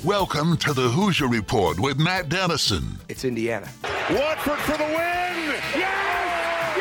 Welcome to the Hoosier Report with Matt Dennison. It's Indiana. Watford for the win! Yes!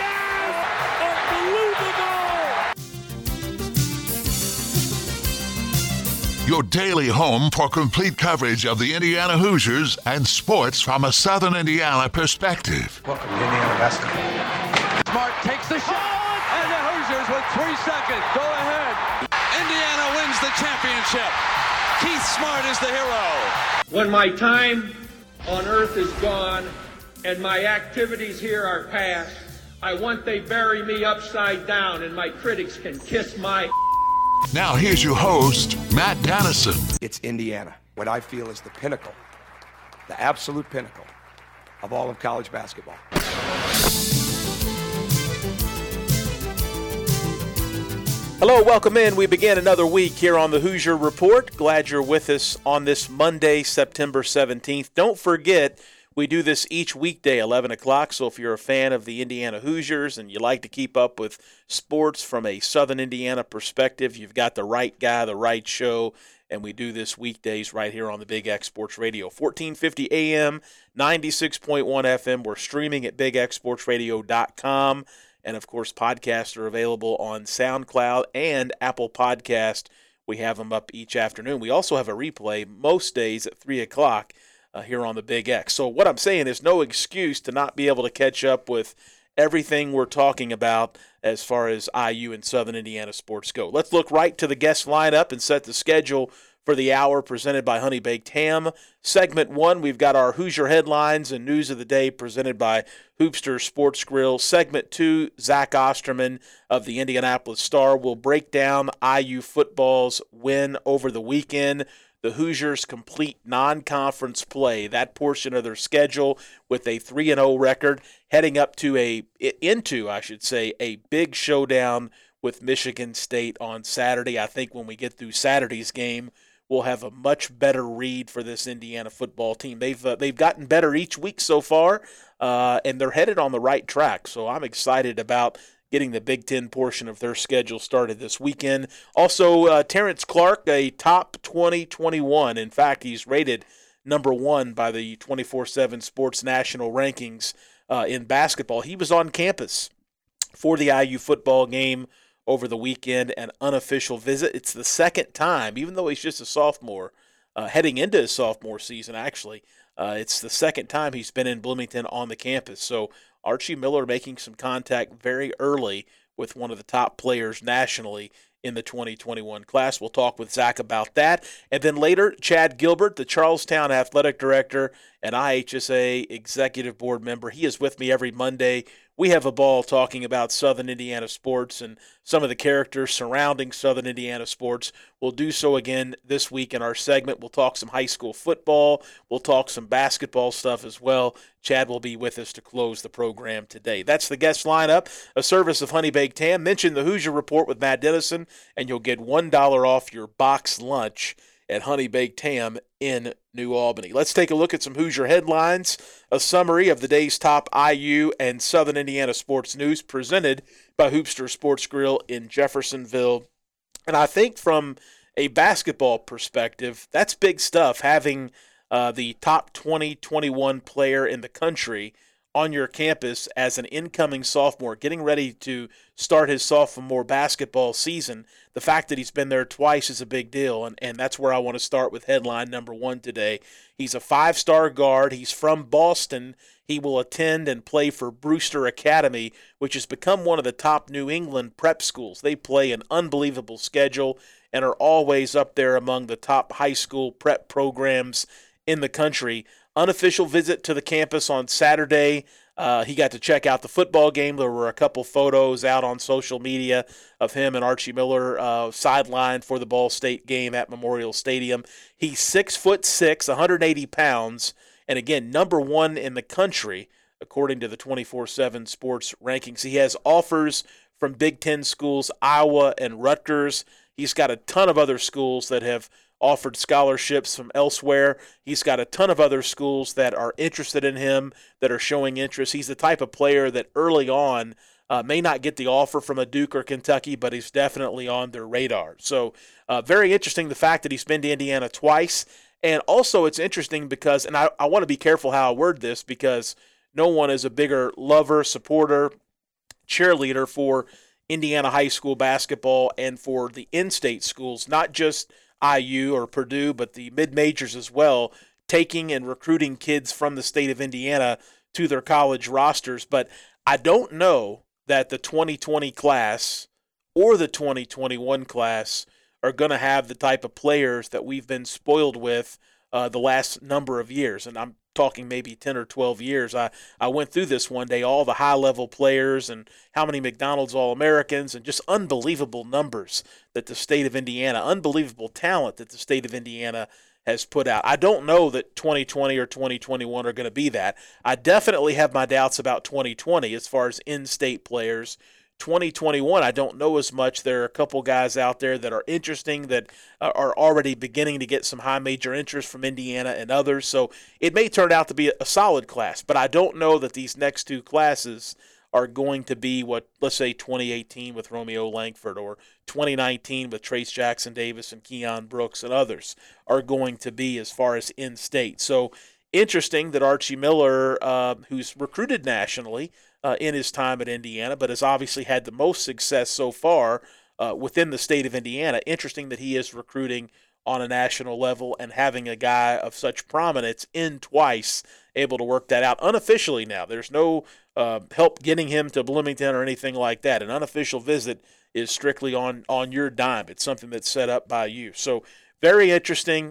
Yes! Unbelievable! Your daily home for complete coverage of the Indiana Hoosiers and sports from a Southern Indiana perspective. Welcome to Indiana basketball. Smart takes the shot, and the Hoosiers with 3 seconds go ahead. Indiana wins the championship. Keith Smart is the hero. When my time on earth is gone and my activities here are past, I want they bury me upside down and my critics can kiss my... Now here's your host, Matt Dennison. It's Indiana, what I feel is the pinnacle, the absolute pinnacle of all of college basketball. Hello, welcome in. We begin another week here on the Hoosier Report. Glad you're with us on this Monday, September 17th. Don't forget, we do this each weekday, 11 o'clock, so if you're a fan of the Indiana Hoosiers and you like to keep up with sports from a Southern Indiana perspective, you've got the right guy, the right show, and we do this weekdays right here on the Big X Sports Radio. 1450 AM, 96.1 FM. We're streaming at bigxsportsradio.com. And, of course, podcasts are available on SoundCloud and Apple Podcast. We have them up each afternoon. We also have a replay most days at 3 o'clock here on the Big X. So what I'm saying is no excuse to not be able to catch up with everything we're talking about as far as IU and Southern Indiana sports go. Let's look right to the guest lineup and set the schedule for the hour presented by Honey Baked Ham. Segment 1, we've got our Hoosier headlines and news of the day presented by Hoopster Sports Grill. Segment 2, Zach Osterman of the Indianapolis Star will break down IU football's win over the weekend. The Hoosiers complete non-conference play, that portion of their schedule, with a 3-0 record, heading up to a big showdown with Michigan State on Saturday. I think when we get through Saturday's game, we'll have a much better read for this Indiana football team. They've gotten better each week so far, and they're headed on the right track. So I'm excited about getting the Big Ten portion of their schedule started this weekend. Also, Terrence Clark, a top 2021. In fact, he's rated number 1 by the 24/7 Sports National Rankings in basketball. He was on campus for the IU football game over the weekend, an unofficial visit. It's the second time, even though he's just a sophomore, heading into his sophomore season, actually. It's the second time he's been in Bloomington on the campus. So Archie Miller making some contact very early with one of the top players nationally in the 2021 class. We'll talk with Zach about that. And then later, Chad Gilbert, the Charlestown Athletic Director and IHSA Executive Board member. He is with me every Monday. We have a ball talking about Southern Indiana sports and some of the characters surrounding Southern Indiana sports. We'll do so again this week in our segment. We'll talk some high school football. We'll talk some basketball stuff as well. Chad will be with us to close the program today. That's the guest lineup, a service of Honey Baked Ham. Mention the Hoosier Report with Matt Dennison, and you'll get $1 off your box lunch at Honey Baked Ham in New Albany. Let's take a look at some Hoosier headlines, a summary of the day's top IU and Southern Indiana sports news presented by Hoopster Sports Grill in Jeffersonville. And I think from a basketball perspective, that's big stuff, having the top 2021 player in the country on your campus as an incoming sophomore, getting ready to start his sophomore basketball season. The fact that he's been there twice is a big deal, and that's where I want to start with headline number 1 today. He's a 5-star guard. He's from Boston. He will attend and play for Brewster Academy, which has become one of the top New England prep schools. They play an unbelievable schedule and are always up there among the top high school prep programs in the country. Unofficial visit to the campus on Saturday. He got to check out the football game. There were a couple photos out on social media of him and Archie Miller sidelined for the Ball State game at Memorial Stadium. He's 6'6", 180 pounds, and again, number 1 in the country, according to the 24/7 Sports Rankings. He has offers from Big Ten schools, Iowa and Rutgers. He's got a ton of other schools that have offered scholarships from elsewhere. He's got a ton of other schools that are interested in him, that are showing interest. He's the type of player that early on may not get the offer from a Duke or Kentucky, but he's definitely on their radar. So very interesting, the fact that he's been to Indiana twice, And also it's interesting because, and I want to be careful how I word this because no one is a bigger lover, supporter, cheerleader for Indiana high school basketball and for the in-state schools, not just IU or Purdue, but the mid-majors as well, taking and recruiting kids from the state of Indiana to their college rosters. But I don't know that the 2020 class or the 2021 class are going to have the type of players that we've been spoiled with the last number of years. And I'm talking maybe 10 or 12 years. I went through this one day, all the high-level players and how many McDonald's All-Americans and just unbelievable numbers that the state of Indiana, unbelievable talent that the state of Indiana has put out. I don't know that 2020 or 2021 are going to be that. I definitely have my doubts about 2020 as far as in-state players. 2021, I don't know as much. There are a couple guys out there that are interesting that are already beginning to get some high major interest from Indiana and others. So it may turn out to be a solid class, but I don't know that these next two classes are going to be what, let's say, 2018 with Romeo Langford or 2019 with Trace Jackson Davis and Keon Brooks and others are going to be as far as in-state. So interesting that Archie Miller, who's recruited nationally, in his time at Indiana, but has obviously had the most success so far within the state of Indiana. Interesting that he is recruiting on a national level and having a guy of such prominence in twice able to work that out unofficially now. There's no help getting him to Bloomington or anything like that. An unofficial visit is strictly on your dime. It's something that's set up by you. So very interesting.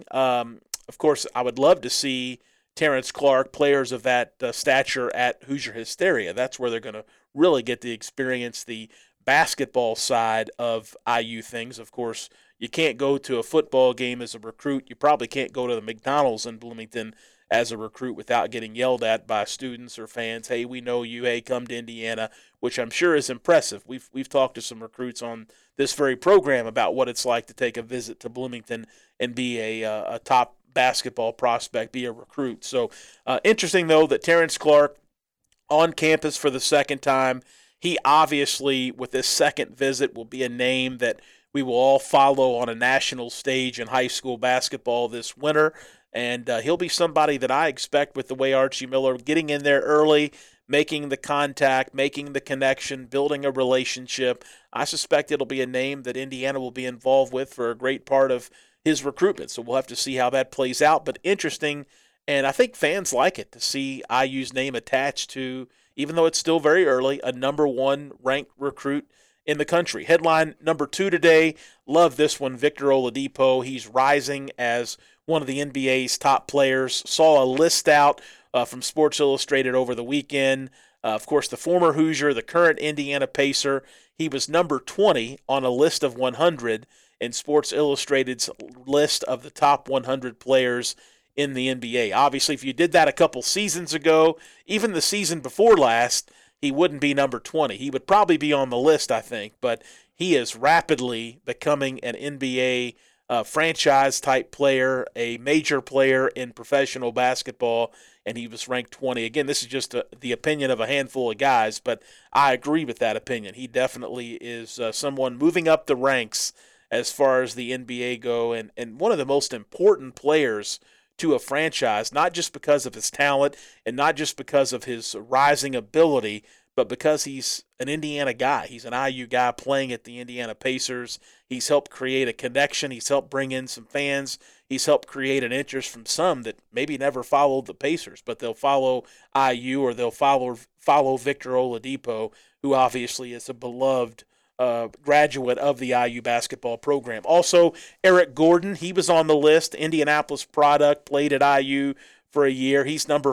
Of course, I would love to see Terrence Clark, players of that stature at Hoosier Hysteria. That's where they're going to really get to experience the basketball side of IU things. Of course, you can't go to a football game as a recruit. You probably can't go to the McDonald's in Bloomington as a recruit without getting yelled at by students or fans. Hey, we know you. Hey, come to Indiana, which I'm sure is impressive. We've talked to some recruits on this very program about what it's like to take a visit to Bloomington and be a top basketball prospect, be a recruit. So interesting, though, that Terrence Clark on campus for the second time. He obviously, with this second visit, will be a name that we will all follow on a national stage in high school basketball this winter. And he'll be somebody that I expect, with the way Archie Miller getting in there early, making the contact, making the connection, building a relationship. I suspect it'll be a name that Indiana will be involved with for a great part of his recruitment. So we'll have to see how that plays out. But interesting, and I think fans like it to see IU's name attached to, even though it's still very early, a number one ranked recruit in the country. Headline number 2 today, love this one, Victor Oladipo. He's rising as one of the NBA's top players. Saw a list out from Sports Illustrated over the weekend. Of course, the former Hoosier, the current Indiana Pacer, he was number 20 on a list of 100 in Sports Illustrated's list of the top 100 players in the NBA. Obviously, if you did that a couple seasons ago, even the season before last, he wouldn't be number 20. He would probably be on the list, I think, but he is rapidly becoming an NBA franchise-type player, a major player in professional basketball, and he was ranked 20. Again, this is just the opinion of a handful of guys, but I agree with that opinion. He definitely is someone moving up the ranks as far as the NBA go, and one of the most important players to a franchise, not just because of his talent and not just because of his rising ability, but because he's an Indiana guy. He's an IU guy playing at the Indiana Pacers. He's helped create a connection. He's helped bring in some fans. He's helped create an interest from some that maybe never followed the Pacers, but they'll follow IU or they'll follow Victor Oladipo, who obviously is a beloved graduate of the IU basketball program. Also, Eric Gordon, he was on the list. Indianapolis product, played at IU for a year. He's number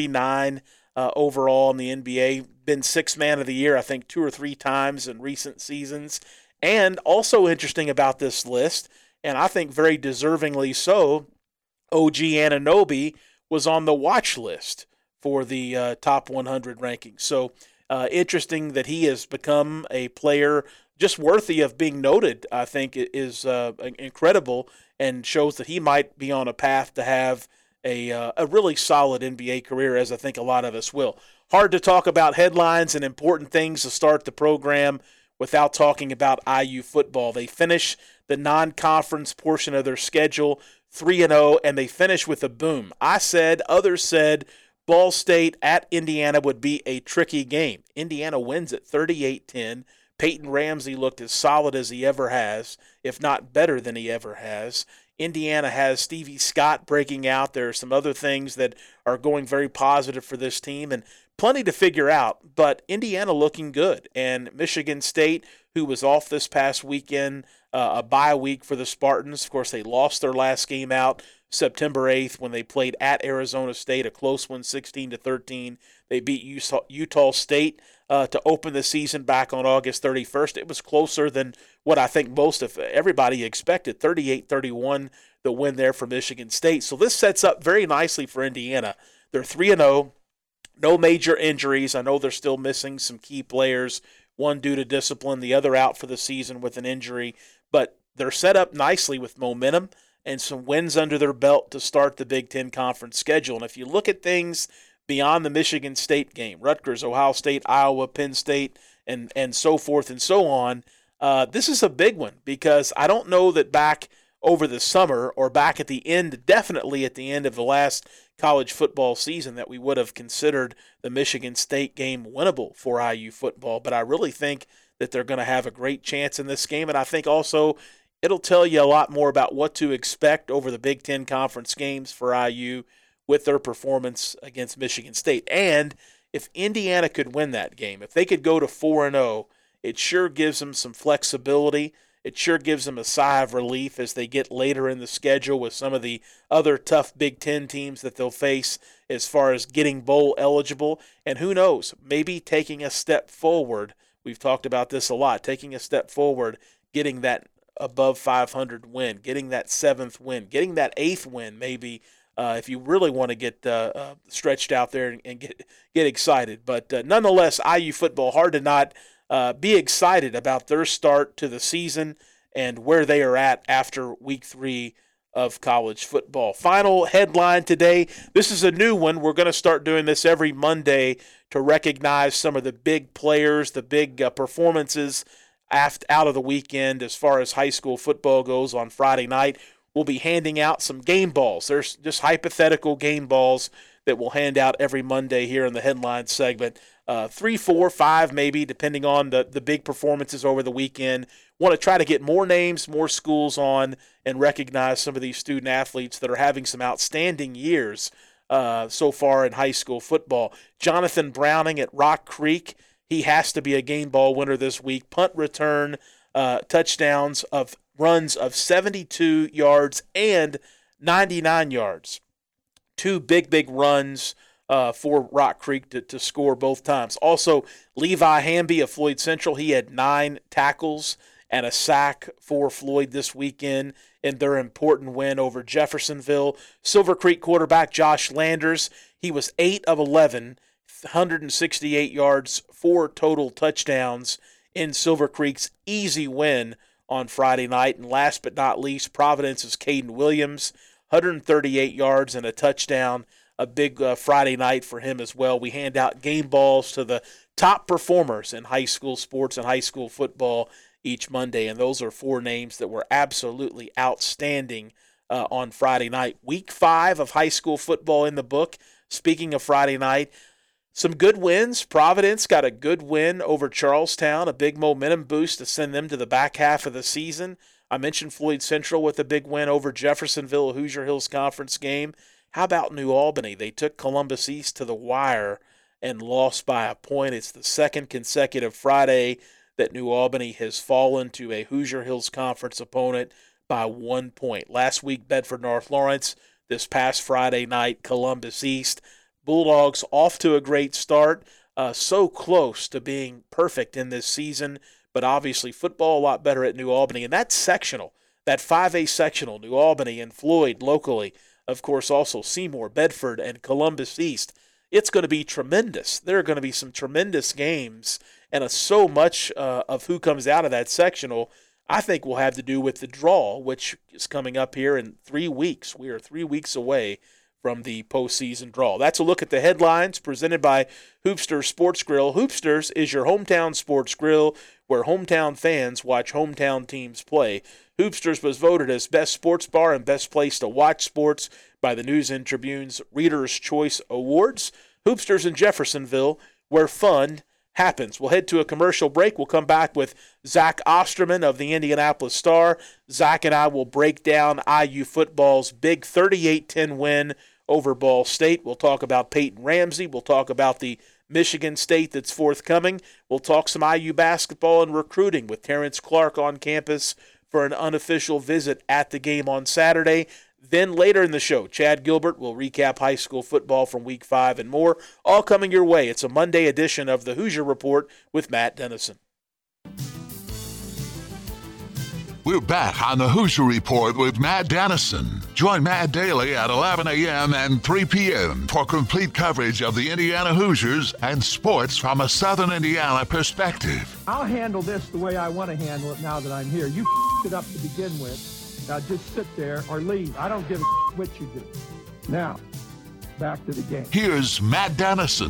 49 overall in the NBA. Been Sixth Man of the Year, I think, 2 or 3 times in recent seasons. And also interesting about this list, and I think very deservingly so, OG Anunoby was on the watch list for the top 100 rankings. So interesting that he has become a player just worthy of being noted, I think, is incredible and shows that he might be on a path to have a really solid NBA career, as I think a lot of us will. Hard to talk about headlines and important things to start the program without talking about IU football. They finish the non-conference portion of their schedule 3-0, and they finish with a boom. I said, others said, Ball State at Indiana would be a tricky game. Indiana wins at 38-10. Peyton Ramsey looked as solid as he ever has, if not better than he ever has. Indiana has Stevie Scott breaking out. There are some other things that are going very positive for this team, and plenty to figure out, but Indiana looking good. And Michigan State, who was off this past weekend, a bye week for the Spartans. Of course, they lost their last game out September 8th when they played at Arizona State, a close one, 16-13. They beat Utah State to open the season back on August 31st. It was closer than what I think most of everybody expected, 38-31, the win there for Michigan State. So this sets up very nicely for Indiana. They're 3-0. No major injuries. I know they're still missing some key players, one due to discipline, the other out for the season with an injury. But they're set up nicely with momentum and some wins under their belt to start the Big Ten Conference schedule. And if you look at things beyond the Michigan State game, Rutgers, Ohio State, Iowa, Penn State, and so forth and so on, this is a big one because I don't know that back over the summer or back at the end, definitely at the end of the last college football season, that we would have considered the Michigan State game winnable for IU football. But I really think that they're going to have a great chance in this game, and I think also it'll tell you a lot more about what to expect over the Big Ten Conference games for IU with their performance against Michigan State. And if Indiana could win that game, if they could go to 4-0, it sure gives them some flexibility. It sure gives them a sigh of relief as they get later in the schedule with some of the other tough Big Ten teams that they'll face as far as getting bowl eligible. And who knows, maybe taking a step forward. We've talked about this a lot, taking a step forward, getting that above 500 win, getting that 7th win, getting that 8th win maybe, if you really want to get stretched out there and get excited. But nonetheless, IU football, hard to not be excited about their start to the season and where they are at after week 3 of college football. Final headline today. This is a new one. We're going to start doing this every Monday to recognize some of the big players, the big performances out of the weekend as far as high school football goes. On Friday night, we'll be handing out some game balls. There's just hypothetical game balls that we'll hand out every Monday here in the headline segment. 3, 4, 5 maybe, depending on the big performances over the weekend. Want to try to get more names, more schools on, and recognize some of these student athletes that are having some outstanding years so far in high school football. Jonathan Browning at Rock Creek, he has to be a game ball winner this week. Punt return touchdowns of runs of 72 yards and 99 yards. 2 big runs for Rock Creek to score both times. Also, Levi Hamby of Floyd Central, he had 9 tackles and a sack for Floyd this weekend in their important win over Jeffersonville. Silver Creek quarterback Josh Landers, he was 8 of 11, 168 yards, 4 total touchdowns in Silver Creek's easy win on Friday night. And last but not least, Providence's Caden Williams, 138 yards and a touchdown. A big Friday night for him as well. We hand out game balls to the top performers in high school sports and high school football each Monday, and those are 4 names that were absolutely outstanding on Friday night. Week 5 of high school football in the book. Speaking of Friday night, some good wins. Providence got a good win over Charlestown, a big momentum boost to send them to the back half of the season. I mentioned Floyd Central with a big win over Jeffersonville, a Hoosier Hills Conference game. How about New Albany? They took Columbus East to the wire and lost by a point. It's the second consecutive Friday that New Albany has fallen to a Hoosier Hills Conference opponent by 1 point. Last week, Bedford North Lawrence. This past Friday night, Columbus East. Bulldogs off to a great start. So close to being perfect in this season, but obviously football a lot better at New Albany. And that's sectional, that 5A sectional, New Albany and Floyd locally. Of course, also Seymour, Bedford, and Columbus East. It's going to be tremendous. There are going to be some tremendous games, and so much of who comes out of that sectional, I think, will have to do with the draw, which is coming up here in 3 weeks. We are 3 weeks away from the postseason draw. That's a look at the headlines presented by Hoopsters Sports Grill. Hoopsters is your hometown sports grill where hometown fans watch hometown teams play. Hoopsters was voted as best sports bar and best place to watch sports by the News and Tribune's Reader's Choice Awards. Hoopsters in Jeffersonville, where fun happens. We'll head to a commercial break. We'll come back with Zach Osterman of the Indianapolis Star. Zach and I will break down IU football's big 38-10 win over Ball State. We'll talk about Peyton Ramsey. We'll talk about the Michigan State that's forthcoming. We'll talk some IU basketball and recruiting with Terrence Clark on campus for an unofficial visit at the game on Saturday. Then later in the show, Chad Gilbert will recap high school football from Week 5 and more, all coming your way. It's a Monday edition of the Hoosier Report with Matt Dennison. We're back on the Hoosier Report with Matt Dennison. Join Matt daily at 11 a.m. and 3 p.m. for complete coverage of the Indiana Hoosiers and sports from a Southern Indiana perspective. I'll handle this the way I want to handle it now that I'm here. You it up to begin with. Now just sit there or leave. I don't give a what you do. Now, back to the game. Here's Matt Dennison.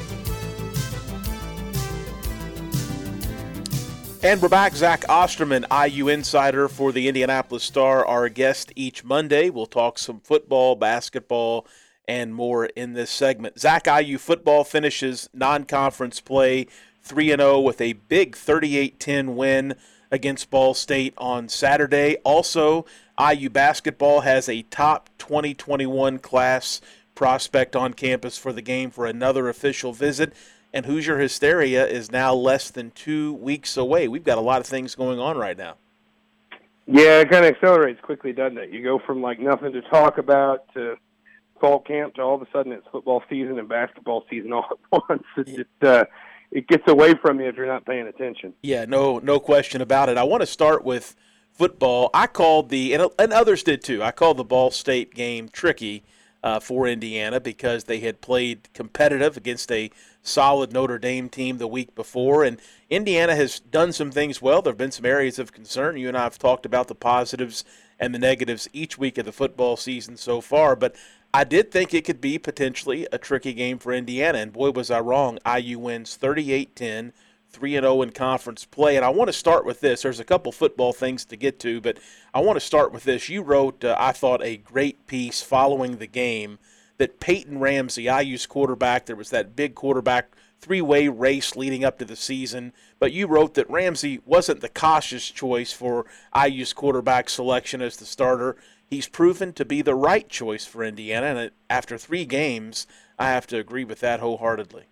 And we're back. Zach Osterman, IU insider for the Indianapolis Star, our guest each Monday. We'll talk some football, basketball, and more in this segment. Zach, IU football finishes non-conference play 3-0 with a big 38-10 win against Ball State on Saturday. Also, IU basketball has a top 2021 class prospect on campus for the game for another official visit, and Hoosier hysteria is now less than 2 weeks away. We've got a lot of things going on right now. Yeah, it kind of accelerates quickly, doesn't it? You go from like nothing to talk about to fall camp to all of a sudden it's football season and basketball season all at once. It gets away from you if you're not paying attention. Yeah, no question about it. I want to start with football. I called and others did too, I called the Ball State game tricky for Indiana because they had played competitive against a solid Notre Dame team the week before, and Indiana has done some things well. There have been some areas of concern. You and I have talked about the positives and the negatives each week of the football season so far, but I did think it could be potentially a tricky game for Indiana, and boy, was I wrong. IU wins 38-10, 3-0 in conference play, and I want to start with this. There's a couple football things to get to, but I want to start with this. You wrote, I thought, a great piece following the game that Peyton Ramsey, IU's quarterback, there was that big quarterback three-way race leading up to the season, but you wrote that Ramsey wasn't the cautious choice for IU's quarterback selection as the starter. He's proven to be the right choice for Indiana, and after 3 games, I have to agree with that wholeheartedly.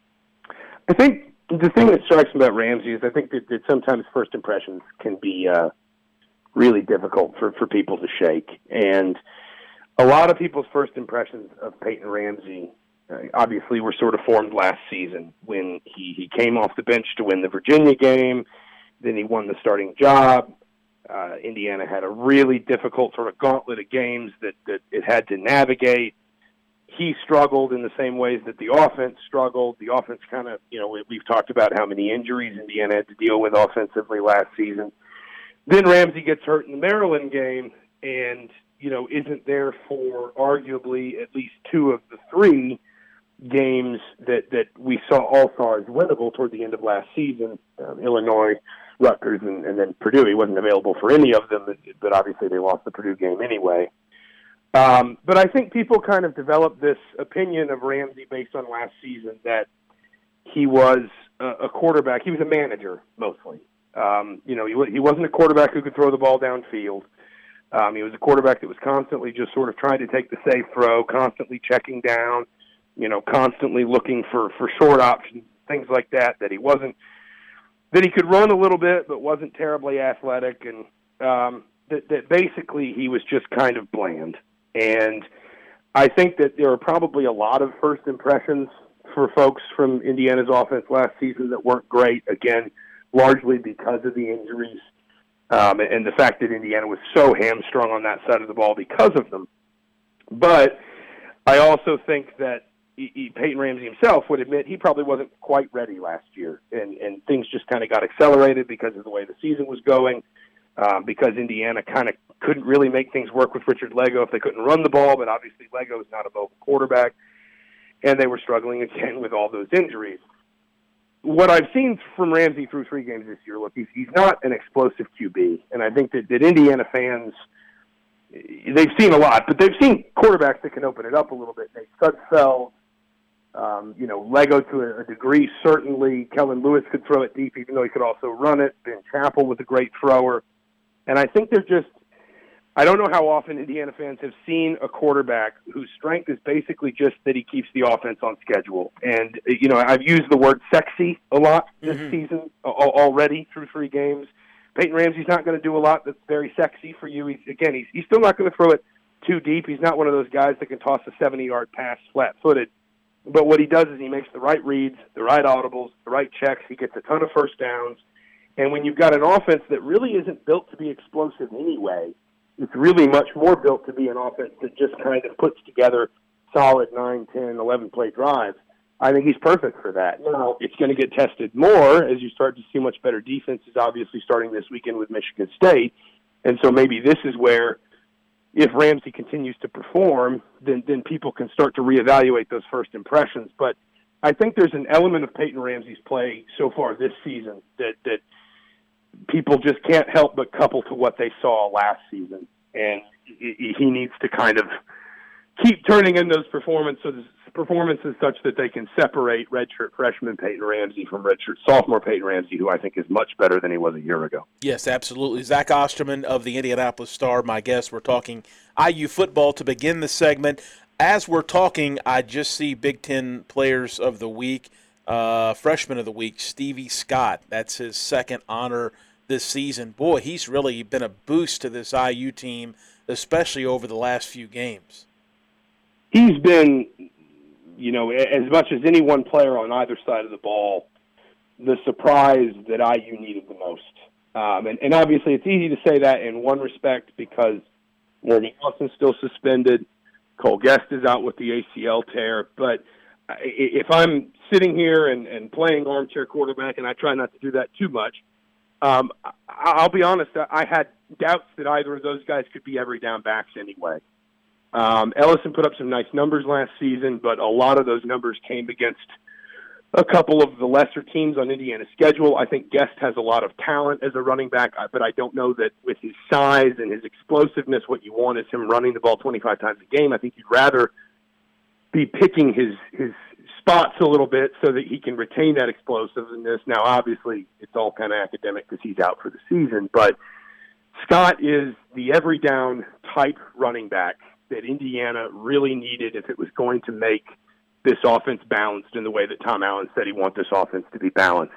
I think the thing that strikes me about Ramsey is I think that sometimes first impressions can be really difficult for people to shake. And a lot of people's first impressions of Peyton Ramsey obviously were sort of formed last season when he came off the bench to win the Virginia game. Then he won the starting job. Indiana had a really difficult sort of gauntlet of games that it had to navigate. He struggled in the same ways that the offense struggled. The offense kind of, we've talked about how many injuries Indiana had to deal with offensively last season. Then Ramsey gets hurt in the Maryland game and, isn't there for arguably at least 2 of the 3 games that we all saw as winnable toward the end of last season, Illinois, Rutgers, and then Purdue. He wasn't available for any of them, but obviously they lost the Purdue game anyway. But I think people kind of developed this opinion of Ramsey based on last season that he was a quarterback. He was a manager, mostly. He wasn't a quarterback who could throw the ball downfield. He was a quarterback that was constantly just sort of trying to take the safe throw, constantly checking down, constantly looking for short options, things like that he could run a little bit but wasn't terribly athletic, and that basically he was just kind of bland. And I think that there are probably a lot of first impressions for folks from Indiana's offense last season that weren't great, again, largely because of the injuries and the fact that Indiana was so hamstrung on that side of the ball because of them. But I also think that Peyton Ramsey himself would admit he probably wasn't quite ready last year, and things just kind of got accelerated because of the way the season was going, because Indiana kind of couldn't really make things work with Richard Lego if they couldn't run the ball, but obviously Lego is not a mobile quarterback, and they were struggling again with all those injuries. what I've seen from Ramsey through 3 games this year, look, he's not an explosive QB, and I think that Indiana fans, they've seen a lot, but they've seen quarterbacks that can open it up a little bit. Nate Sudfeld, Lego to a degree, certainly. Kellen Lewis could throw it deep, even though he could also run it. Ben Chappell was a great thrower. And I think I don't know how often Indiana fans have seen a quarterback whose strength is basically just that he keeps the offense on schedule. And, I've used the word sexy a lot this season already through 3 games. Peyton Ramsey's not going to do a lot that's very sexy for you. He's still not going to throw it too deep. He's not one of those guys that can toss a 70-yard pass flat-footed. But what he does is he makes the right reads, the right audibles, the right checks. He gets a ton of first downs. And when you've got an offense that really isn't built to be explosive anyway, it's really much more built to be an offense that just kind of puts together solid 9, 10, 11-play drives. I think he's perfect for that. Now, it's going to get tested more as you start to see much better defenses, obviously starting this weekend with Michigan State. And so maybe this is where, if Ramsey continues to perform, then people can start to reevaluate those first impressions. But I think there's an element of Peyton Ramsey's play so far this season that people just can't help but couple to what they saw last season. And he needs to kind of keep turning in those performances such that they can separate redshirt freshman Peyton Ramsey from redshirt sophomore Peyton Ramsey, who I think is much better than he was a year ago. Yes, absolutely. Zach Osterman of the Indianapolis Star, my guest. We're talking IU football to begin the segment. As we're talking, I just see Big Ten Players of the Week, Freshman of the Week, Stevie Scott. That's his second honor this season. Boy, he's really been a boost to this IU team, especially over the last few games. He's been, as much as any one player on either side of the ball, the surprise that IU needed the most. And obviously it's easy to say that in one respect because Morgan Nelson's still suspended. Cole Guest is out with the ACL tear. But if I'm sitting here and playing armchair quarterback, and I try not to do that too much, I'll be honest, I had doubts that either of those guys could be every down backs anyway. Ellison put up some nice numbers last season, but a lot of those numbers came against a couple of the lesser teams on Indiana's schedule. I think Guest has a lot of talent as a running back, but I don't know that with his size and his explosiveness, what you want is him running the ball 25 times a game. I think you'd rather be picking his spots a little bit so that he can retain that explosiveness. Now, obviously, it's all kind of academic because he's out for the season, but Scott is the every down type running back that Indiana really needed if it was going to make this offense balanced in the way that Tom Allen said he wants this offense to be balanced.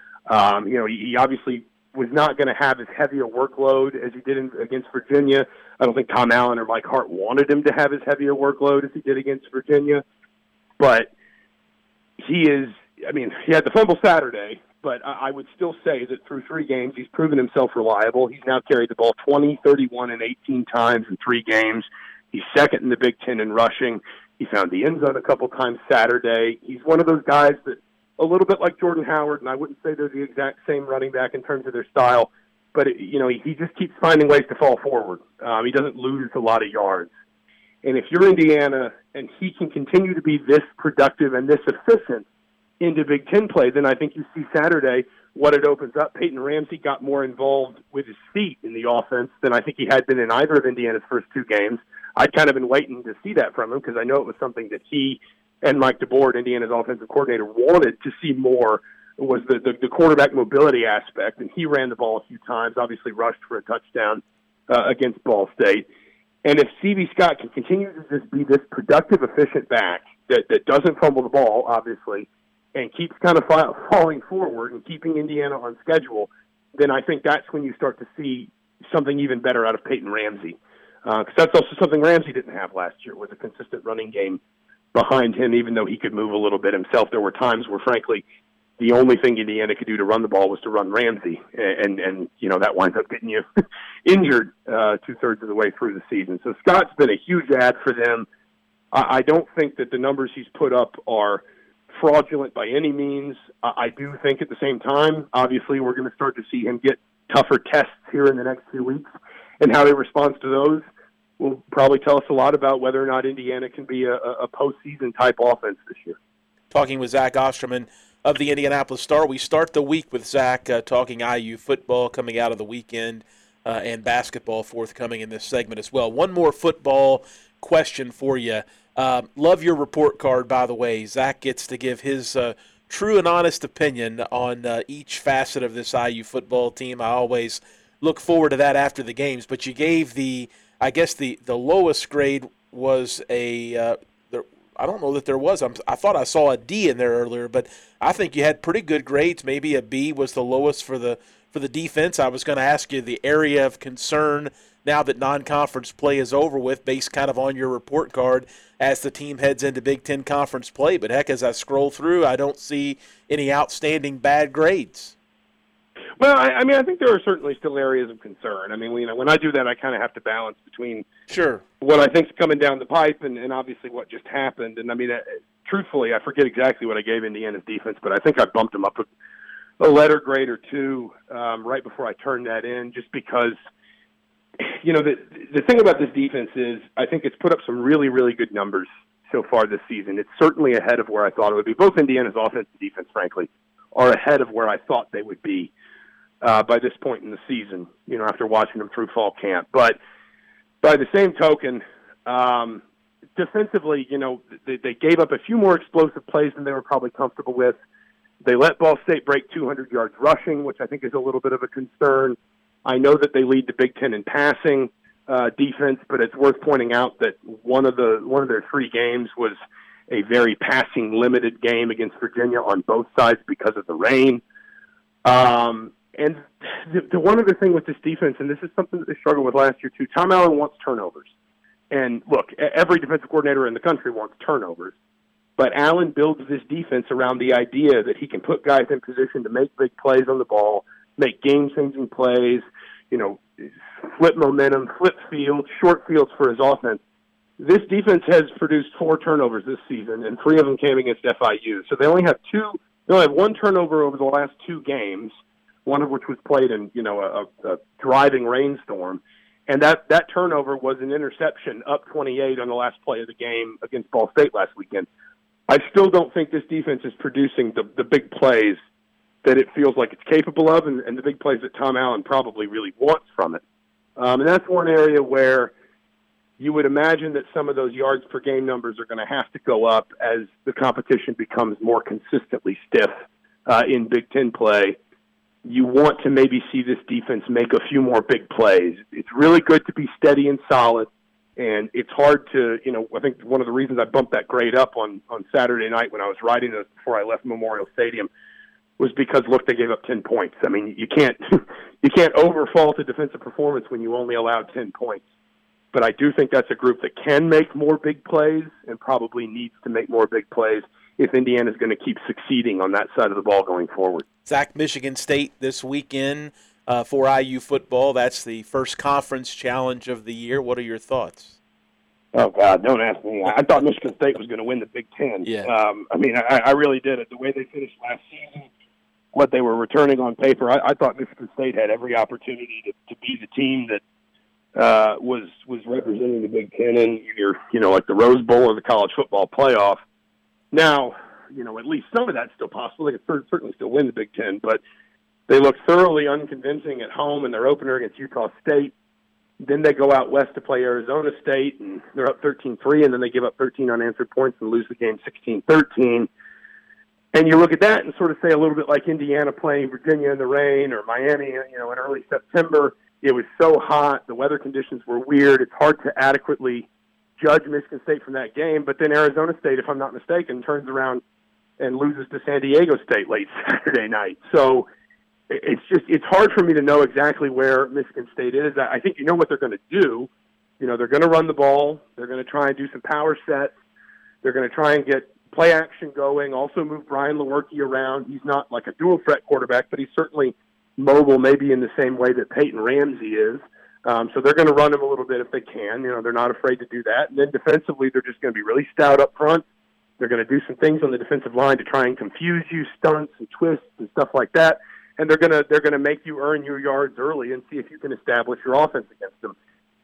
He obviously was not going to have as heavy a workload as he did against Virginia. I don't think Tom Allen or Mike Hart wanted him to have as heavy a workload as he did against Virginia. But he had the fumble Saturday, but I would still say that through 3 games, he's proven himself reliable. He's now carried the ball 20, 31, and 18 times in 3 games. He's second in the Big Ten in rushing. He found the end zone a couple times Saturday. He's one of those guys that, a little bit like Jordan Howard, and I wouldn't say they're the exact same running back in terms of their style, but he just keeps finding ways to fall forward. He doesn't lose a lot of yards. And if you're Indiana and he can continue to be this productive and this efficient into Big Ten play, then I think you see Saturday what it opens up. Peyton Ramsey got more involved with his feet in the offense than I think he had been in either of Indiana's first 2 games. I'd kind of been waiting to see that from him because I know it was something that he and Mike DeBoer, Indiana's offensive coordinator, wanted to see more, was the quarterback mobility aspect. And he ran the ball a few times, obviously rushed for a touchdown against Ball State. And if Stevie Scott can continue to just be this productive, efficient back that doesn't fumble the ball, obviously, and keeps kind of falling forward and keeping Indiana on schedule, then I think that's when you start to see something even better out of Peyton Ramsey. Because that's also something Ramsey didn't have last year, was a consistent running game behind him, even though he could move a little bit himself. There were times where, frankly, the only thing Indiana could do to run the ball was to run Ramsey, and that winds up getting you injured 2/3 of the way through the season. So Scott's been a huge add for them. I don't think that the numbers he's put up are fraudulent by any means. I do think at the same time, obviously, we're going to start to see him get tougher tests here in the next few weeks, and how he responds to those will probably tell us a lot about whether or not Indiana can be a postseason type offense this year. Talking with Zach Osterman of the Indianapolis Star. We start the week with Zach talking IU football coming out of the weekend and basketball forthcoming in this segment as well. One more football question for you. Love your report card, by the way. Zach gets to give his true and honest opinion on each facet of this IU football team. I always look forward to that after the games. But you gave the lowest grade was I don't know that there was. I thought I saw a D in there earlier, but I think you had pretty good grades. Maybe a B was the lowest for the defense. I was going to ask you the area of concern now that non-conference play is over with, based kind of on your report card as the team heads into Big Ten conference play. But heck, as I scroll through, I don't see any outstanding bad grades. Well, I mean, I think there are certainly still areas of concern. I mean, when I do that, I kind of have to balance between what I think's coming down the pipe and obviously what just happened. And I mean, truthfully, I forget exactly what I gave Indiana's defense, but I think I bumped them up a letter grade or two right before I turned that in, just because, the thing about this defense is I think it's put up some really, really good numbers so far this season. It's certainly ahead of where I thought it would be. Both Indiana's offense and defense, frankly, are ahead of where I thought they would be by this point in the season, after watching them through fall camp. But by the same token, defensively, they gave up a few more explosive plays than they were probably comfortable with. They let Ball State break 200 yards rushing, which I think is a little bit of a concern. I know that they lead the Big Ten in passing defense, but it's worth pointing out that one of their 3 games was a very passing limited game against Virginia on both sides because of the rain. And the one other thing with this defense, and this is something that they struggled with last year too, Tom Allen wants turnovers. And look, every defensive coordinator in the country wants turnovers. But Allen builds this defense around the idea that he can put guys in position to make big plays on the ball, make game-changing plays, flip momentum, flip fields, short fields for his offense. This defense has produced 4 turnovers this season, and 3 of them came against FIU. So they only have 1 turnover over the last 2 games, one of which was played in, a driving rainstorm. And that turnover was an interception up 28 on the last play of the game against Ball State last weekend. I still don't think this defense is producing the big plays that it feels like it's capable of and the big plays that Tom Allen probably really wants from it. And that's one area where you would imagine that some of those yards per game numbers are going to have to go up as the competition becomes more consistently stiff in Big Ten play. You want to maybe see this defense make a few more big plays. It's really good to be steady and solid, and it's hard to, I think one of the reasons I bumped that grade up on Saturday night when I was writing this before I left Memorial Stadium was because, look, they gave up 10 points. I mean, you can't overfault a defensive performance when you only allowed 10 points. But I do think that's a group that can make more big plays and probably needs to make more big plays if Indiana's going to keep succeeding on that side of the ball going forward. Zach, Michigan State this weekend for IU football. That's the first conference challenge of the year. What are your thoughts? Oh, God, don't ask me. I thought Michigan State was going to win the Big Ten. Yeah. I really did it. The way they finished last season, what they were returning on paper, I thought Michigan State had every opportunity to be the team that was representing the Big Ten in either, like the Rose Bowl or the college football playoff. Now, at least some of that's still possible. They could certainly still win the Big Ten, but they look thoroughly unconvincing at home in their opener against Utah State. Then they go out west to play Arizona State, and they're up 13-3, and then they give up 13 unanswered points and lose the game 16-13. And you look at that and sort of say a little bit like Indiana playing Virginia in the rain or Miami, in early September. It was so hot. The weather conditions were weird. It's hard to adequately judge Michigan State from that game. But then Arizona State, if I'm not mistaken, turns around and loses to San Diego State late Saturday night. So it's hard for me to know exactly where Michigan State is. I think you know what they're going to do. They're going to run the ball. They're going to try and do some power sets. They're going to try and get play action going, also move Brian Lewerke around. He's not like a dual threat quarterback, but he's certainly mobile, maybe in the same way that Peyton Ramsey is. So they're going to run him a little bit if they can. They're not afraid to do that. And then defensively, they're just going to be really stout up front. They're going to do some things on the defensive line to try and confuse you, stunts and twists and stuff like that. And they're going to make you earn your yards early and see if you can establish your offense against them.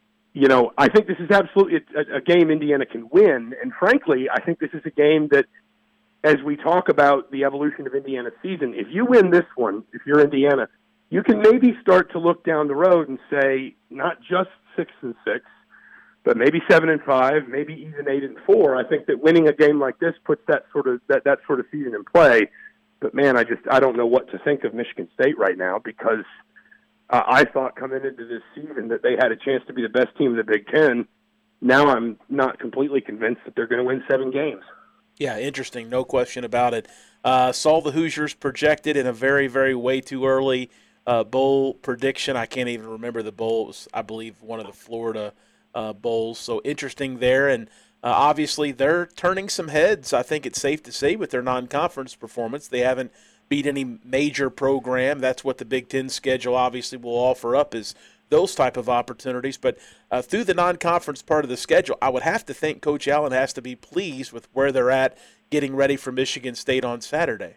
I think this is absolutely a game Indiana can win. And frankly, I think this is a game that as we talk about the evolution of Indiana's season, if you win this one, if you're Indiana, you can maybe start to look down the road and say not just 6-6, but maybe 7-5, maybe even 8-4. I think that winning a game like this puts that sort of season in play. But man, I don't know what to think of Michigan State right now, because I thought coming into this season that they had a chance to be the best team in the Big Ten. Now I'm not completely convinced that they're going to win 7 games. Yeah, interesting, no question about it. Saw the Hoosiers projected in a very, very way too early bowl prediction. I can't even remember the bowl. It was, I believe, one of the Florida bowls. So interesting there. And obviously they're turning some heads, I think it's safe to say, with their non-conference performance. They haven't beat any major program. That's what the Big Ten schedule obviously will offer up, is those type of opportunities. But through the non-conference part of the schedule, I would have to think Coach Allen has to be pleased with where they're at getting ready for Michigan State on Saturday.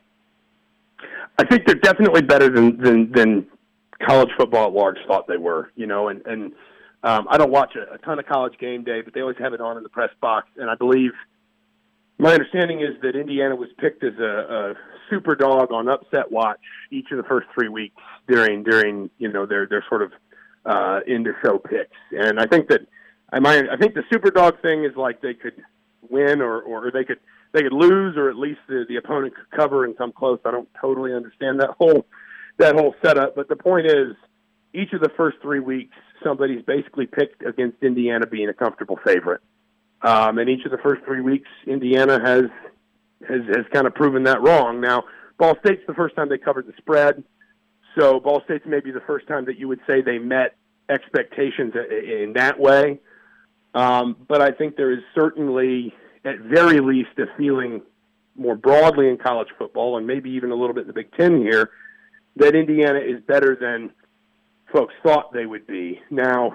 I think they're definitely better than college football at large thought they were, and I don't watch a ton of College Game Day, but they always have it on in the press box. And I believe my understanding is that Indiana was picked as a super dog on upset watch each of the first 3 weeks during their sort of into show picks. And I think that I think the super dog thing is like they could win or they could lose, or at least the opponent could cover and come close. I don't totally understand that whole setup, but the point is, each of the first 3 weeks, somebody's basically picked against Indiana being a comfortable favorite. And each of the first 3 weeks, Indiana has kind of proven that wrong. Now, Ball State's the first time they covered the spread, so Ball State's maybe the first time that you would say they met expectations in that way. But I think there is certainly, at very least, a feeling more broadly in college football, and maybe even a little bit in the Big Ten here, that Indiana is better than folks thought they would be. Now,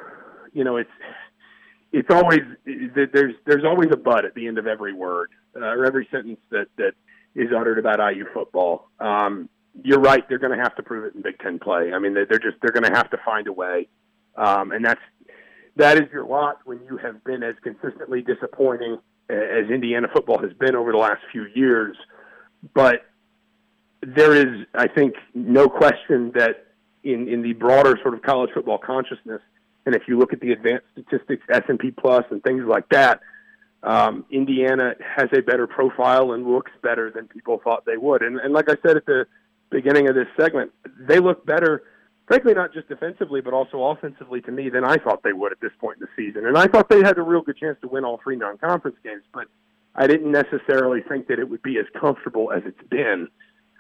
it's always, there's always a but at the end of every word or every sentence that is uttered about IU football. You're right; they're going to have to prove it in Big Ten play. I mean, they're going to have to find a way, and that is your lot when you have been as consistently disappointing as Indiana football has been over the last few years. But there is, I think, no question that in the broader sort of college football consciousness, and if you look at the advanced statistics, S&P Plus and things like that, Indiana has a better profile and looks better than people thought they would. And like I said at the beginning of this segment, they look better, frankly, not just defensively, but also offensively to me than I thought they would at this point in the season. And I thought they had a real good chance to win all 3 non-conference games, but I didn't necessarily think that it would be as comfortable as it's been.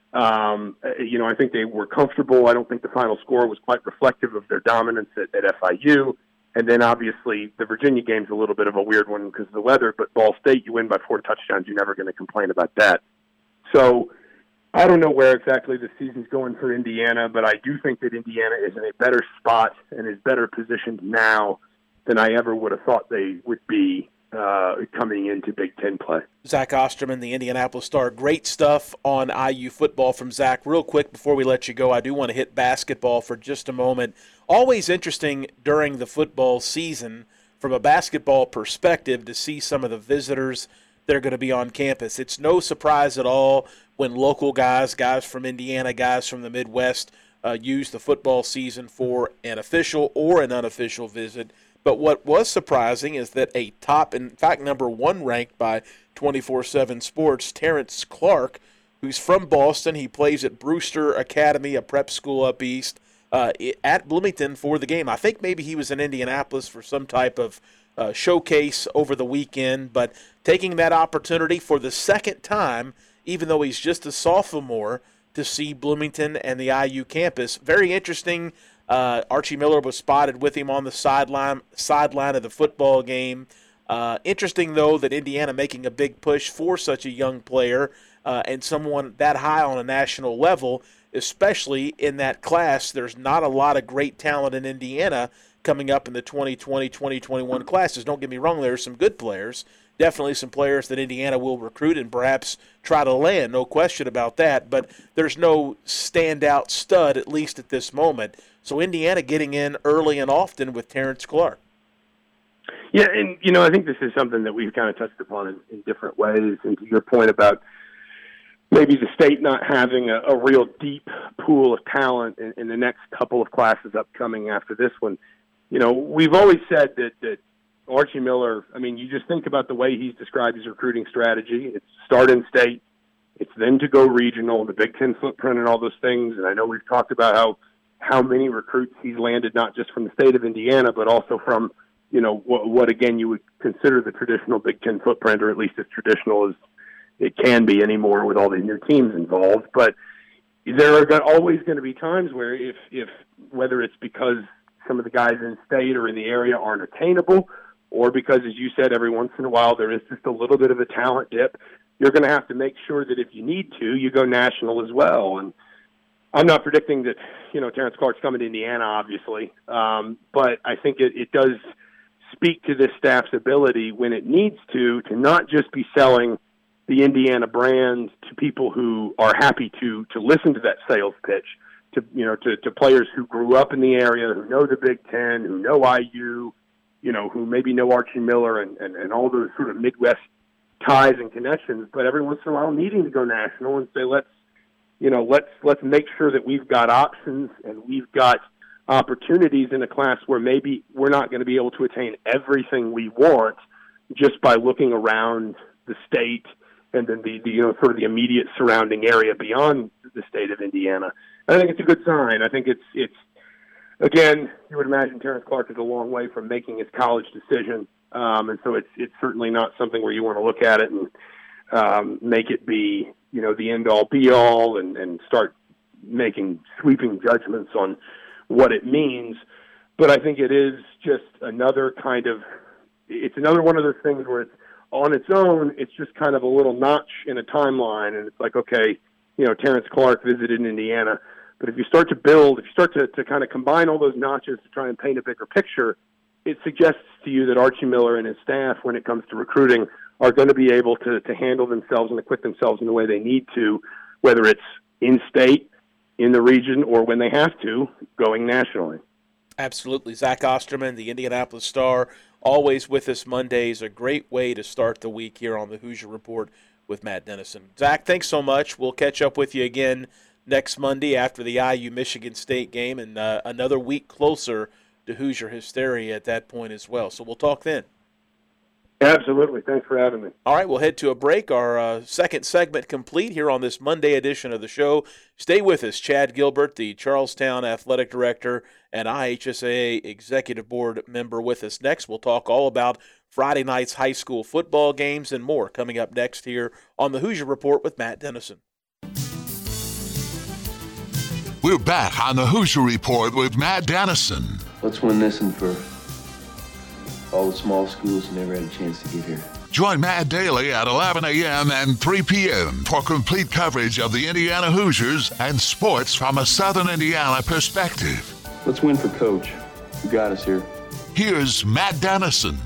I think they were comfortable. I don't think the final score was quite reflective of their dominance at FIU. And then obviously the Virginia game's a little bit of a weird one because of the weather, but Ball State, you win by 4 touchdowns. You're never going to complain about that. So I don't know where exactly the season's going for Indiana, but I do think that Indiana is in a better spot and is better positioned now than I ever would have thought they would be coming into Big Ten play. Zach Osterman, the Indianapolis Star. Great stuff on IU football from Zach. Real quick before we let you go, I do want to hit basketball for just a moment. Always interesting during the football season from a basketball perspective to see some of the visitors that are going to be on campus. It's no surprise at all when local guys from Indiana, guys from the Midwest, use the football season for an official or an unofficial visit. But what was surprising is that a top, in fact, number 1 ranked by 24/7 Sports, Terrence Clark, who's from Boston, he plays at Brewster Academy, a prep school up east, at Bloomington for the game. I think maybe he was in Indianapolis for some type of showcase over the weekend, but taking that opportunity for the second time, even though he's just a sophomore, to see Bloomington and the IU campus. Very interesting. Archie Miller was spotted with him on the sideline of the football game. Interesting, though, that Indiana making a big push for such a young player and someone that high on a national level, especially in that class. There's not a lot of great talent in Indiana coming up in the 2020-2021 classes. Don't get me wrong, there are some good players. Definitely some players that Indiana will recruit and perhaps try to land, no question about that. But there's no standout stud, at least at this moment. So Indiana getting in early and often with Terrence Clark. Yeah, and, I think this is something that we've kind of touched upon in different ways. And to your point about maybe the state not having a real deep pool of talent in the next couple of classes upcoming after this one. You know, we've always said that Archie Miller, I mean, you just think about the way he's described his recruiting strategy. It's start in state. It's then to go regional, the Big Ten footprint and all those things. And I know we've talked about how many recruits he's landed, not just from the state of Indiana, but also from, you know, what again, you would consider the traditional Big Ten footprint, or at least as traditional as it can be anymore with all these new teams involved. But there are always going to be times where if whether it's because some of the guys in state or in the area aren't attainable, or because, as you said, every once in a while there is just a little bit of a talent dip, you're going to have to make sure that if you need to, you go national as well. And I'm not predicting that, you know, Terrence Clark's coming to Indiana, obviously, but I think it does speak to this staff's ability when it needs to not just be selling the Indiana brand to people who are happy to listen to that sales pitch, to players who grew up in the area, who know the Big Ten, who know IU, you know, who maybe know Archie Miller and all those sort of Midwest ties and connections, but every once in a while needing to go national and say, let's make sure that we've got options and we've got opportunities in a class where maybe we're not going to be able to attain everything we want just by looking around the state and then the sort of the immediate surrounding area beyond the state of Indiana. I think it's a good sign. I think it's again, you would imagine Terrence Clark is a long way from making his college decision. And so it's certainly not something where you want to look at it and make it be, you know, the end all be all and start making sweeping judgments on what it means. But I think it is just another it's another one of those things where it's on its own, it's just kind of a little notch in a timeline. And it's like, okay, you know, Terrence Clark visited Indiana. But if you start to build, if you start to kind of combine all those notches to try and paint a bigger picture, it suggests to you that Archie Miller and his staff, when it comes to recruiting, are going to be able to handle themselves and equip themselves in the way they need to, whether it's in-state, in the region, or when they have to, going nationally. Absolutely. Zach Osterman, the Indianapolis Star, always with us Mondays. A great way to start the week here on the Hoosier Report with Matt Dennison. Zach, thanks so much. We'll catch up with you again next Monday after the IU-Michigan State game, and another week closer to Hoosier hysteria at that point as well. So we'll talk then. Absolutely. Thanks for having me. All right, we'll head to a break. Our second segment complete here on this Monday edition of the show. Stay with us. Chad Gilbert, the Charlestown Athletic Director and IHSAA Executive Board member, with us next. We'll talk all about Friday night's high school football games and more coming up next here on the Hoosier Report with Matt Dennison. We're back on the Hoosier Report with Matt Dennison. Let's win this one for all the small schools who never had a chance to get here. Join Matt daily at 11 a.m. and 3 p.m. for complete coverage of the Indiana Hoosiers and sports from a Southern Indiana perspective. Let's win for Coach, who got us here. Here's Matt Dennison.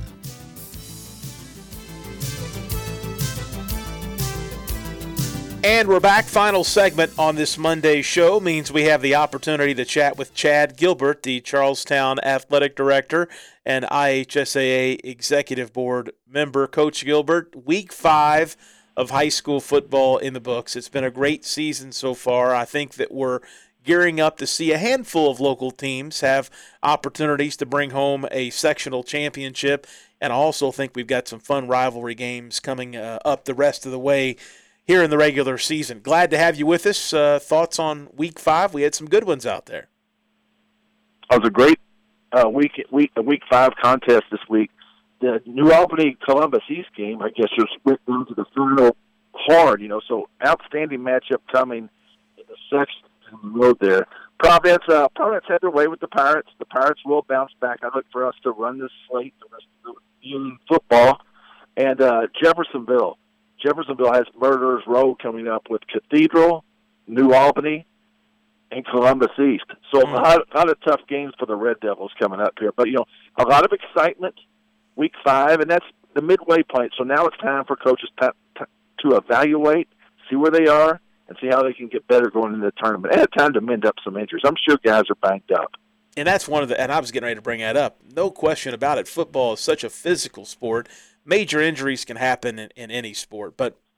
And we're back. Final segment on this Monday show means we have the opportunity to chat with Chad Gilbert, the Charlestown Athletic Director and IHSAA Executive Board member. Coach Gilbert, Week 5 of high school football in the books. It's been a great season so far. I think that we're gearing up to see a handful of local teams have opportunities to bring home a sectional championship, and I also think we've got some fun rivalry games coming up the rest of the way here in the regular season. Glad to have you with us. Thoughts on Week 5? We had some good ones out there. It was a great Week 5 contest this week. The New Albany Columbus East game, I guess, just went down to the final hard. So outstanding matchup coming in the section on the road there. Providence had their way with the Pirates. The Pirates will bounce back. I look for us to run this slate the rest of the year football. And Jeffersonville has Murderers Row coming up with Cathedral, New Albany, and Columbus East. So a lot of tough games for the Red Devils coming up here. But, a lot of excitement, Week 5, and that's the midway point. So now it's time for coaches to evaluate, see where they are, and see how they can get better going into the tournament. And time to mend up some injuries. I'm sure guys are banged up. And that's and I was getting ready to bring that up. No question about it. Football is such a physical sport. Major injuries can happen in any sport, but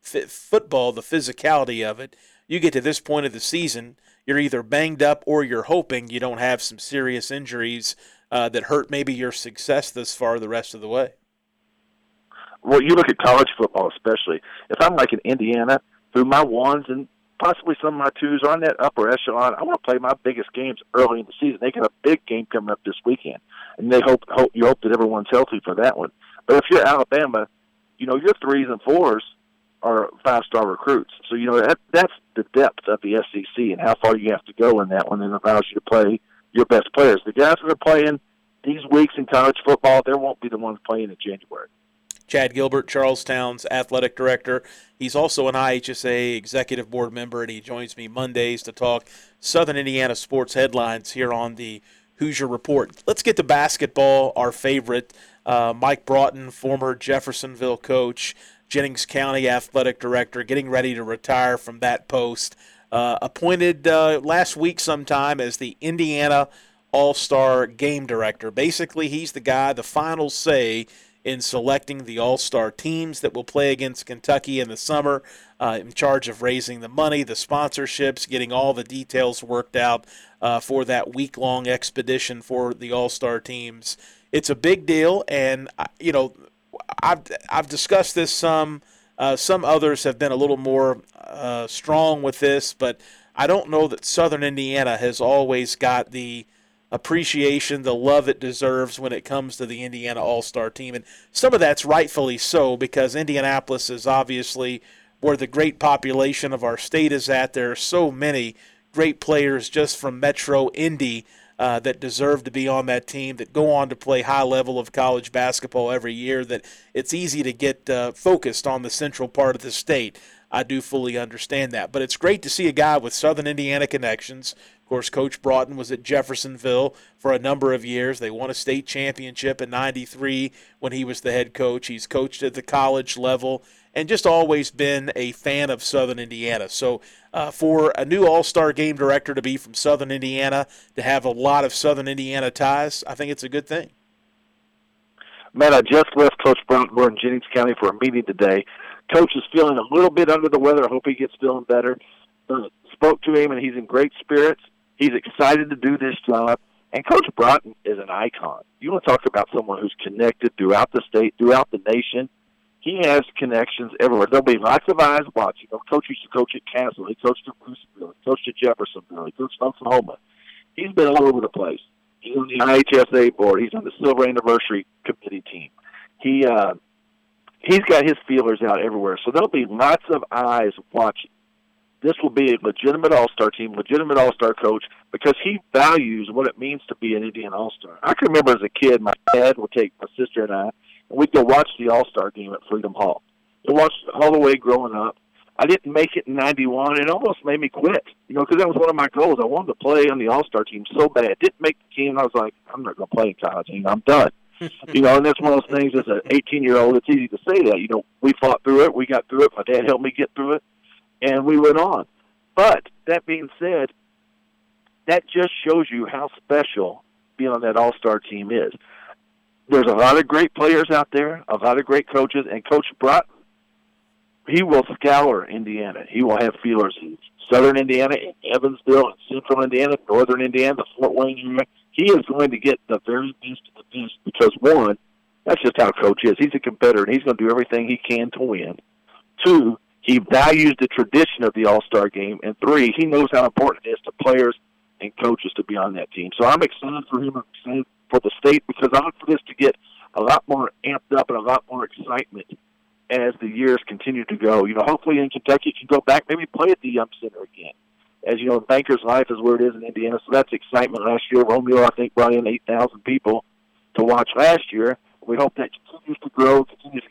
football, the physicality of it, you get to this point of the season, you're either banged up or you're hoping you don't have some serious injuries that hurt maybe your success this far the rest of the way. Well, you look at college football especially. If I'm like in Indiana, who my ones and possibly some of my twos are on that upper echelon, I want to play my biggest games early in the season. They got a big game coming up this weekend, and you hope that everyone's healthy for that one. But if you're Alabama, your 3s and 4s are 5-star recruits. So, that's the depth of the SEC and how far you have to go in that one, and allows you to play your best players. The guys that are playing these weeks in college football, they won't be the ones playing in January. Chad Gilbert, Charlestown's athletic director. He's also an IHSA executive board member, and he joins me Mondays to talk Southern Indiana sports headlines here on the Hoosier Report. Let's get to basketball, our favorite. Mike Broughton, former Jeffersonville coach, Jennings County athletic director, getting ready to retire from that post. Appointed last week sometime as the Indiana All-Star Game Director. Basically, he's the guy, the final say in selecting the all-star teams that will play against Kentucky in the summer, in charge of raising the money, the sponsorships, getting all the details worked out for that week-long expedition for the all-star teams. It's a big deal, and I've discussed this some. Some others have been a little more strong with this, but I don't know that Southern Indiana has always got the appreciation, the love it deserves when it comes to the Indiana All-Star team. And some of that's rightfully so, because Indianapolis is obviously where the great population of our state is at. There are so many great players just from Metro Indy that deserve to be on that team, that go on to play high level of college basketball every year, that it's easy to get focused on the central part of the state. I do fully understand that. But it's great to see a guy with Southern Indiana connections. Of course, Coach Broughton was at Jeffersonville for a number of years. They won a state championship in '93 when he was the head coach. He's coached at the college level and just always been a fan of Southern Indiana. So for a new all-star game director to be from Southern Indiana, to have a lot of Southern Indiana ties, I think it's a good thing. Man, I just left Coach Broughton. We're in Jennings County for a meeting today. Coach is feeling a little bit under the weather. I hope he gets feeling better. Spoke to him, and he's in great spirits. He's excited to do this job. And Coach Broughton is an icon. You want to talk about someone who's connected throughout the state, throughout the nation. He has connections everywhere. There'll be lots of eyes watching. Coach used to coach at Castle. He coached at Bruceville. He coached at Jeffersonville. He coached at Oklahoma. He's been all over the place. He's on the IHSA board. He's on the Silver Anniversary Committee team. He's got his feelers out everywhere. So there'll be lots of eyes watching. This will be a legitimate all-star team, legitimate all-star coach, because he values what it means to be an Indiana all-star. I can remember as a kid, my dad would take my sister and I, and we'd go watch the all-star game at Freedom Hall. I watched it all the way growing up. I didn't make it in '91. It almost made me quit, because that was one of my goals. I wanted to play on the all-star team so bad. Didn't make the team. I was like, I'm not going to play in college. I'm done. And that's one of those things as an 18-year-old, it's easy to say that. We fought through it. We got through it. My dad helped me get through it. And we went on. But that being said, that just shows you how special being on that all-star team is. There's a lot of great players out there, a lot of great coaches, and Coach Broughton, he will scour Indiana. He will have feelers in Southern Indiana, in Evansville, in Central Indiana, Northern Indiana, the Fort Wayne area. He is going to get the very best of the best because, one, that's just how Coach is. He's a competitor, and he's going to do everything he can to win. Two, he values the tradition of the All-Star game. And three, he knows how important it is to players and coaches to be on that team. So I'm excited for him. I'm excited for the state because I look for this to get a lot more amped up and a lot more excitement as the years continue to go. Hopefully in Kentucky it can go back, maybe play at the Yum Center again. As you know, Bankers Life is where it is in Indiana, so that's excitement. Last year, Romeo, I think, brought in 8,000 people to watch last year. We hope that continues to grow, continues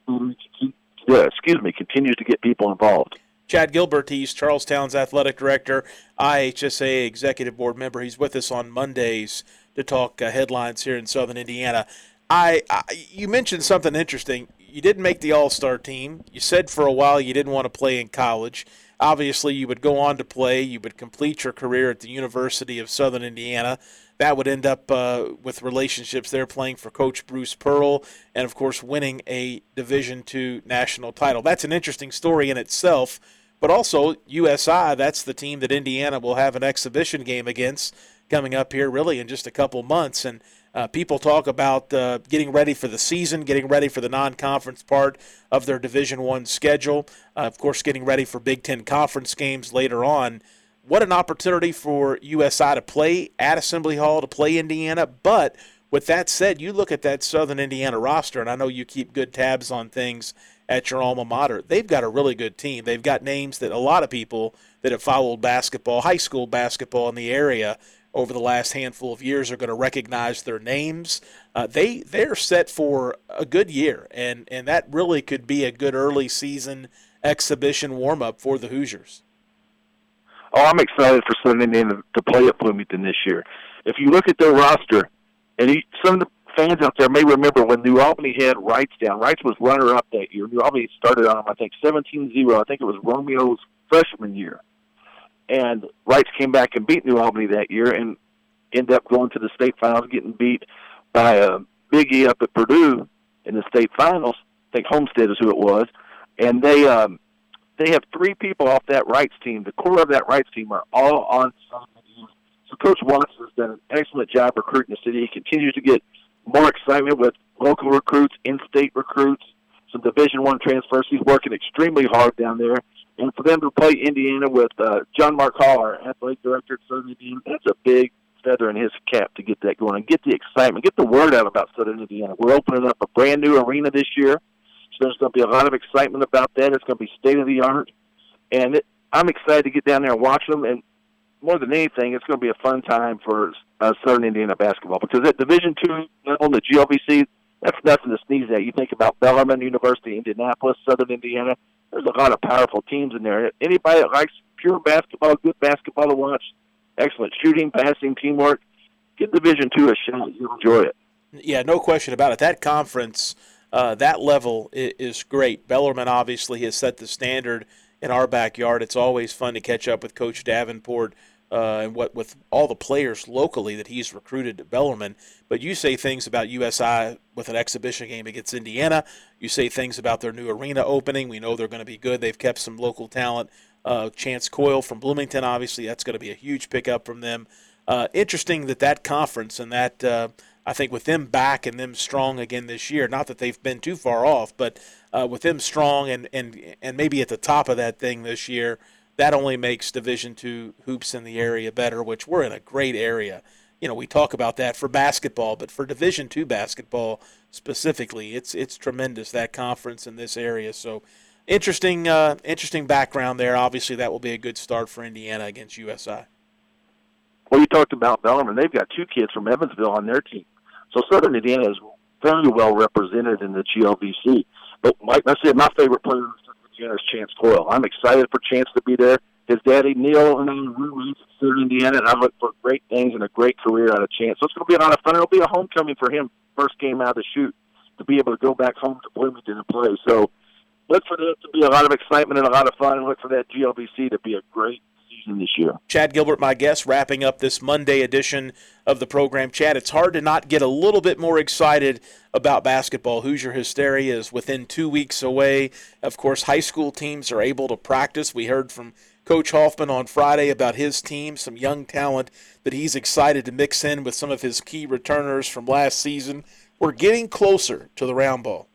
to get people involved. Chad Gilbert, he's Charlestown's athletic director, IHSA executive board member. He's with us on Mondays to talk headlines here in Southern Indiana. You mentioned something interesting. You didn't make the All-Star team. You said for a while you didn't want to play in college. Obviously, you would go on to play. You would complete your career at the University of Southern Indiana. that would end up with relationships there playing for Coach Bruce Pearl and, of course, winning a Division II national title. That's an interesting story in itself, but also USI, that's the team that Indiana will have an exhibition game against coming up here really in just a couple months. And people talk about getting ready for the season, getting ready for the non-conference part of their Division I schedule, of course getting ready for Big Ten conference games later on. What an opportunity for USI to play at Assembly Hall, to play Indiana. But with that said, you look at that Southern Indiana roster, and I know you keep good tabs on things at your alma mater. They've got a really good team. They've got names that a lot of people that have followed basketball, high school basketball in the area over the last handful of years are going to recognize their names. They're set for a good year, and that really could be a good early season exhibition warm-up for the Hoosiers. Oh, I'm excited for Southern Indiana to play at Bloomington this year. If you look at their roster, and some of the fans out there may remember when New Albany had Wrights down. Wrights was runner-up that year. New Albany started on, I think, 17-0. I think it was Romeo's freshman year. And Wrights came back and beat New Albany that year and ended up going to the state finals, getting beat by Big E up at Purdue in the state finals. I think Homestead is who it was. And they have three people off that Wrights team. The core of that Wrights team are all on Southern Indiana. So Coach Watson has done an excellent job recruiting the city. He continues to get more excitement with local recruits, in-state recruits, some Division I transfers. He's working extremely hard down there. And for them to play Indiana with John Mark Hall, our athletic director at Southern Indiana, that's a big feather in his cap to get that going and get the excitement, get the word out about Southern Indiana. We're opening up a brand-new arena this year, so there's going to be a lot of excitement about that. It's going to be state-of-the-art. And I'm excited to get down there and watch them. And more than anything, it's going to be a fun time for Southern Indiana basketball because at Division II level, the GLVC, that's nothing to sneeze at. You think about Bellarmine, University, Indianapolis, Southern Indiana. There's a lot of powerful teams in there. Anybody that likes pure basketball, good basketball to watch, excellent shooting, passing, teamwork, give Division II a shot. You'll enjoy it. Yeah, no question about it. That conference, that level is great. Bellarmine obviously has set the standard in our backyard. It's always fun to catch up with Coach Davenport and with all the players locally that he's recruited to Bellarmine. But you say things about USI with an exhibition game against Indiana. You say things about their new arena opening. We know they're going to be good. They've kept some local talent. Chance Coyle from Bloomington, obviously, that's going to be a huge pickup from them. Interesting that conference and that I think with them back and them strong again this year, not that they've been too far off, but with them strong and maybe at the top of that thing this year, that only makes Division II hoops in the area better, which we're in a great area. You know, we talk about that for basketball, but for Division II basketball specifically, it's tremendous, that conference in this area. So interesting background there. Obviously, that will be a good start for Indiana against USI. Well, you talked about Bellarmine. They've got two kids from Evansville on their team. So Southern Indiana is very well represented in the GLVC. But like I said, my favorite player in Southern Indiana is Chance Coyle. I'm excited for Chance to be there. His daddy, Neil, and I are roommates at Southern Indiana, and I look for great things and a great career out of Chance. So it's going to be a lot of fun. It'll be a homecoming for him, first game out of the chute, to be able to go back home to Bloomington and play. So look for that to be a lot of excitement and a lot of fun, and look for that GLVC to be a great season this year. Chad Gilbert, my guest, wrapping up this Monday edition of the program. Chad, it's hard to not get a little bit more excited about basketball. Hoosier Hysteria is within 2 weeks away. Of course, high school teams are able to practice. We heard from Coach Hoffman on Friday about his team, some young talent that he's excited to mix in with some of his key returners from last season. We're getting closer to the round ball.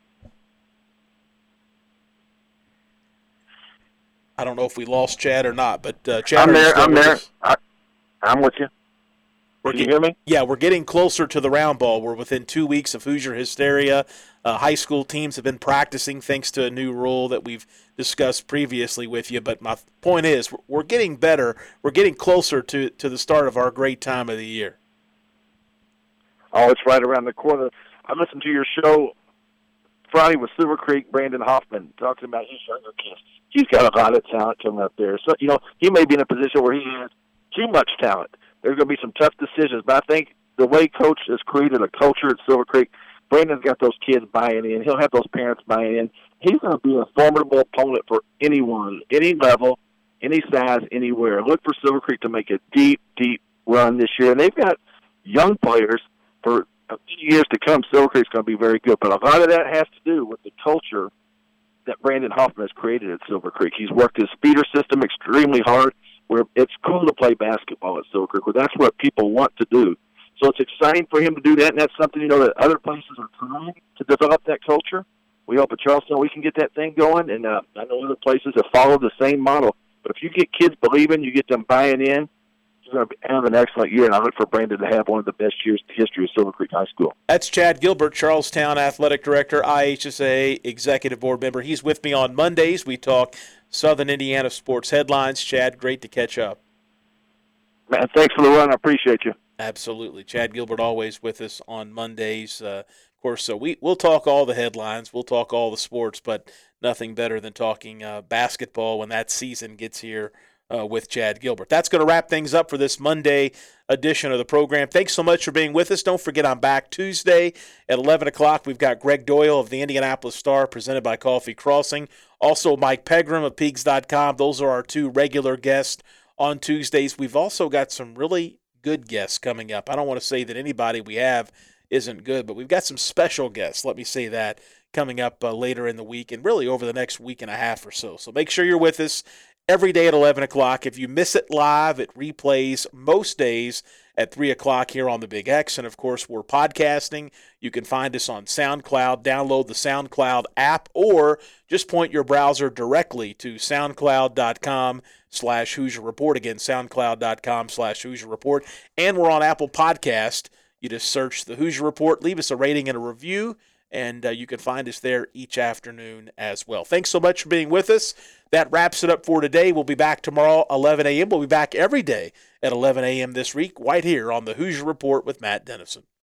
I don't know if we lost Chad or not, but Chad, I'm there. I'm with you. Can you hear me? Yeah, we're getting closer to the round ball. We're within 2 weeks of Hoosier Hysteria. High school teams have been practicing thanks to a new rule that we've discussed previously with you. But my point is, we're getting better. We're getting closer to the start of our great time of the year. Oh, it's right around the corner. I listened to your show Friday with Silver Creek, Brandon Hoffman, talking about his younger kids. He's got a lot of talent coming up there. So, he may be in a position where he has too much talent. There's going to be some tough decisions, but I think the way Coach has created a culture at Silver Creek, Brandon's got those kids buying in. He'll have those parents buying in. He's going to be a formidable opponent for anyone, any level, any size, anywhere. Look for Silver Creek to make a deep, deep run this year. And they've got young players for many years to come. Silver Creek's going to be very good. But a lot of that has to do with the culture that Brandon Hoffman has created at Silver Creek. He's worked his feeder system extremely hard, where it's cool to play basketball at Silver Creek, where that's what people want to do. So it's exciting for him to do that, and that's something, that other places are trying to develop that culture. We hope at Charleston we can get that thing going, and I know other places have followed the same model. But if you get kids believing, you get them buying in, you're going to have an excellent year, and I look for Brandon to have one of the best years in the history of Silver Creek High School. That's Chad Gilbert, Charlestown Athletic Director, IHSA Executive Board member. He's with me on Mondays. We talk Southern Indiana sports headlines. Chad, great to catch up. Man, thanks for the run. I appreciate you. Absolutely. Chad Gilbert always with us on Mondays. Of course, so we'll talk all the headlines. We'll talk all the sports, but nothing better than talking basketball when that season gets here with Chad Gilbert. That's going to wrap things up for this Monday edition of the program. Thanks so much for being with us. Don't forget, I'm back Tuesday at 11 o'clock. We've got Greg Doyle of the Indianapolis Star presented by Coffee Crossing. Also, Mike Pegram of Peegs.com. Those are our two regular guests on Tuesdays. We've also got some really good guests coming up. I don't want to say that anybody we have isn't good, but we've got some special guests, let me say that, coming up later in the week and really over the next week and a half or so. So make sure you're with us every day at 11 o'clock. If you miss it live, it replays most days at 3 o'clock here on the Big X. And, of course, we're podcasting. You can find us on SoundCloud. Download the SoundCloud app or just point your browser directly to soundcloud.com/Hoosier Report. Again, soundcloud.com/Hoosier Report. And we're on Apple Podcast. You just search the Hoosier Report, leave us a rating and a review, and you can find us there each afternoon as well. Thanks so much for being with us. That wraps it up for today. We'll be back tomorrow, 11 a.m. We'll be back every day at 11 a.m. this week, right here on the Hoosier Report with Matt Dennison.